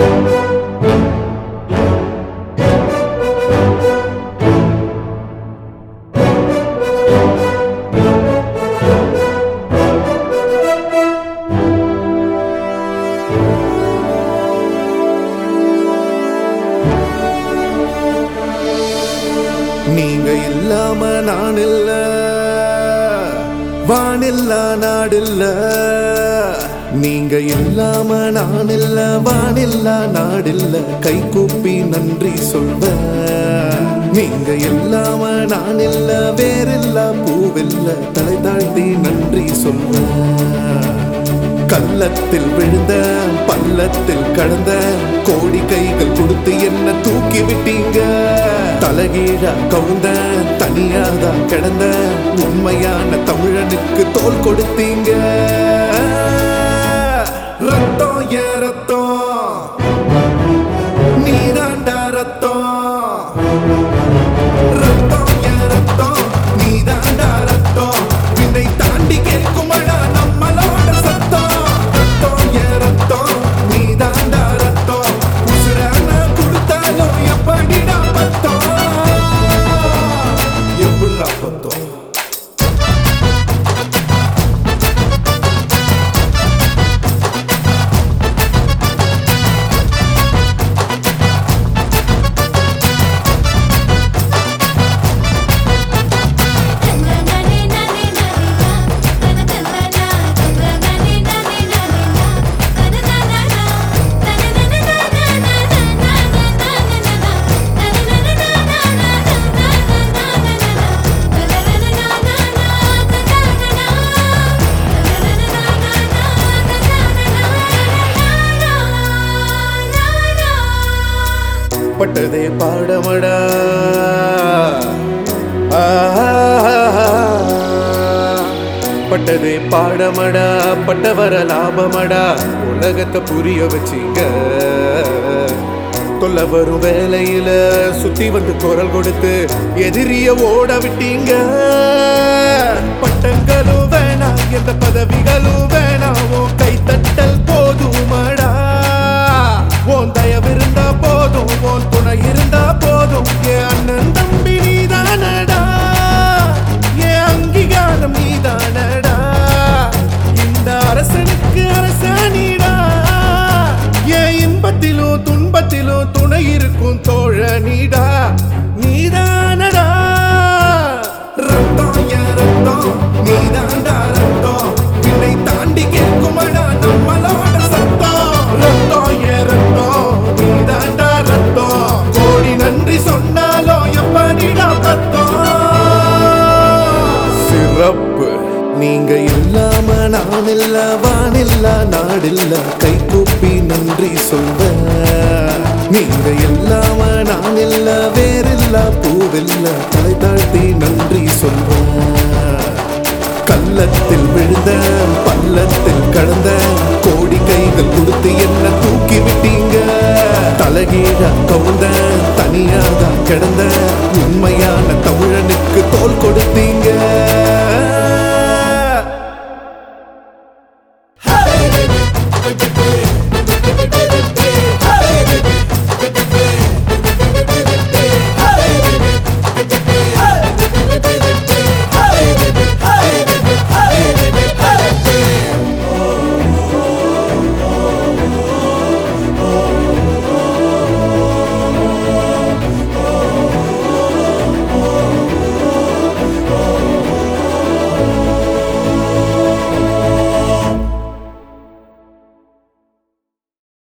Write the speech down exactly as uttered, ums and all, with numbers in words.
நீங்க இல்லாம நான் இல்ல, வானில்லா நாடில்ல. நீங்க இல்லாம நான் இல்ல, வானில்லா நாடில்ல. கை கூப்பி நன்றி சொல்வ. நீங்க இல்லாம நான் இல்ல, வேறில்ல பூவில்ல. தலை தாழ்த்தி நன்றி சொல்வ. கள்ளத்தில் விழுந்த பள்ளத்தில் கடந்த கோடி கைகள் கொடுத்து என்ன தூக்கி விட்டீங்க. தலகீழா கவுந்த தனியாதான் கிடந்த உண்மையான தமிழனுக்கு தோல் கொடுத்தீங்க. ரத்தம் ஏ ரத்தம், நீதாண்டா ரத்தம். ரத்தம் ஏ ரத்தம், நீதாண்டா ரத்தம். வினை தாண்டி கேட்கும் அழா நம்மளோட சத்தம். ரத்தம் ஏ ரத்தம், நீதாண்டா ரத்தம். உசுரான கொடுத்தாலும் எப்படிடா பத்தம், எப்படிடா பத்தம். பட்டதே பாடமடா, பட்டதே பாடமடா, பட்டவர லாபமடா. உலகத்தை புரிய வச்சிங்க. தொல்ல வரும் வேலையில சுத்தி வந்து குரல் கொடுத்து எதிரிய ஓட விட்டீங்க. பட்டங்களும் வேணாம், எந்த பதவிகளும் வேணாம். உன் கைத்தட்டல் போதுமடா. உன் தயவிருந்தா போதும், உன் துணை இருந்தா போதும். என் அண்ணன் தம்பி நீதானடா, என் அங்கீகாரம் நீதானடா. இந்த அரசனுக்கு அரசனிடா. என் இன்பத்திலும் துன்பத்திலும் துணை இருக்கும் தோழனிடா. நீதானடா ரத்தம் ஏ ரத்தம், நீதாண்டா ரத்தம். வினை தாண்டி கேட்குமடா நம்மளோட சத்தம். ரத்தம் ஏ ரத்தம், நீதாண்டா ரத்தம். கோடி நன்றி சொன்னாலும் எப்படிடா பத்தம். சிறப்பு. நீங்க இல்லாம நான் இல்ல, வானில்ல நாடில்ல. கை கூப்பி நன்றி சொல்வ. நீங்க இல்லாம நான் இல்ல, வேறில்ல பூவில்ல. தலை தாழ்த்தி நன்றி சொல்வ. கள்ளத்தில் விழுந்த பள்ளத்தில் கடந்த கோடி கைகள் கொடுத்து என்ன தூக்கி விட்டீங்க. தலகீழா கவுந்த தனியாதான் கிடந்த உண்மையா